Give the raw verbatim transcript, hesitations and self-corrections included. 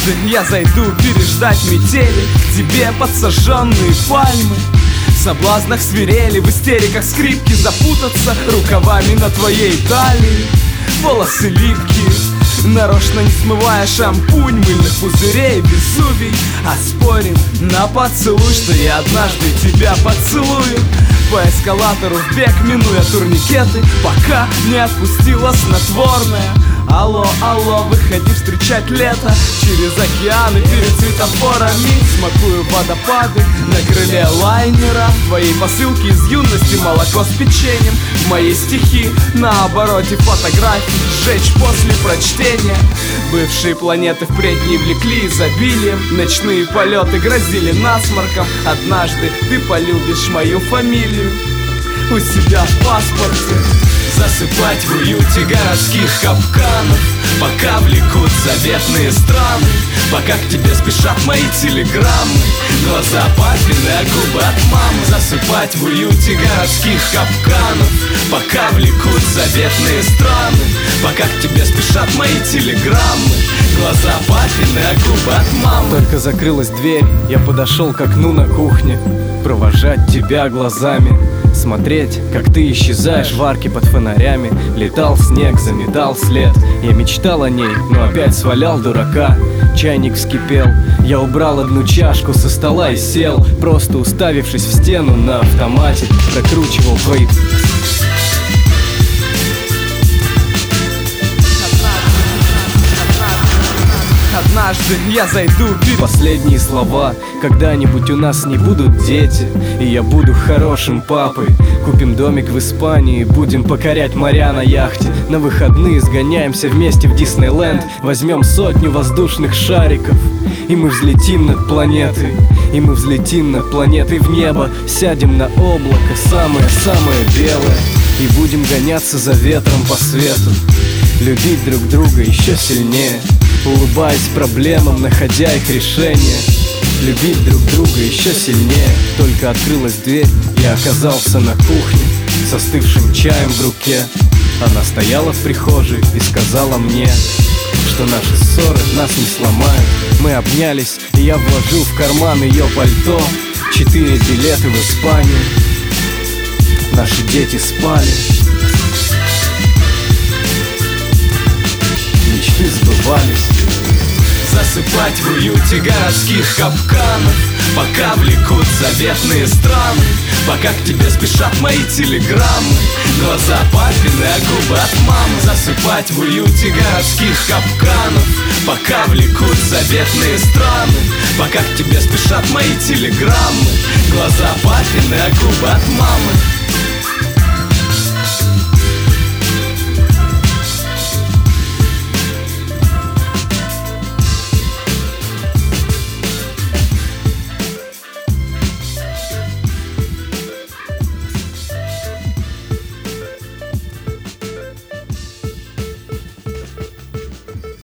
Однажды я зайду переждать метели к тебе под сожженные пальмы. В соблазнах свирели, в истериках скрипки, запутаться рукавами на твоей талии. Волосы липкие, нарочно не смывая шампунь мыльных пузырей, Везувий. А спорим на поцелуй, что я однажды тебя поцелую. По эскалатору в бег, минуя турникеты, пока не отпустила снотворное. Алло, алло, выходи встречать лето через океаны перед светофорами. Смакую водопады на крыле лайнера. Твои посылки из юности, молоко с печеньем. Мои стихи на обороте фотографий сжечь после прочтения. Бывшие планеты впредь не влекли изобилием. Ночные полеты грозили насморком. Однажды ты полюбишь мою фамилию у себя в паспорте. Засыпать в уюте городских капканов, пока влекут заветные страны, пока к тебе спешат мои телеграммы, глаза папины, а губы от мамы. Засыпать в уюте городских капканов, пока влекут заветные страны, пока к тебе спешат мои телеграммы, глаза папины, а губы от мамы. Только закрылась дверь, я подошел к окну на кухне, провожать тебя глазами, смотреть, как ты исчезаешь в арке под фонарями. Летал снег, заметал след. Я мечтал о ней, но опять свалял дурака. Чайник вскипел, я убрал одну чашку со стола и сел, просто уставившись в стену на автомате, прокручивал твои... Однажды я зайду перед... Последние слова: когда-нибудь у нас не будут дети, и я буду хорошим папой. Купим домик в Испании, будем покорять моря на яхте. На выходные сгоняемся вместе в Диснейленд, возьмем сотню воздушных шариков, и мы взлетим над планетой. И мы взлетим над планетой в небо, сядем на облако, самое-самое белое, и будем гоняться за ветром по свету, любить друг друга еще сильнее, улыбаясь проблемам, находя их решение. Любить друг друга еще сильнее. Только открылась дверь, я оказался на кухне с остывшим чаем в руке. Она стояла в прихожей и сказала мне, что наши ссоры нас не сломают. Мы обнялись, и я вложил в карман ее пальто четыре билета в Испанию. Наши дети спали, мечты сбывались. Засыпать в уюте городских капканов, пока влекут заветные страны, пока к тебе спешат мои телеграммы, глаза папины, а губы от мамы. Засыпать в уюте городских капканов, пока влекут заветные страны, пока к тебе спешат мои телеграммы, глаза папины, а губы от мамы.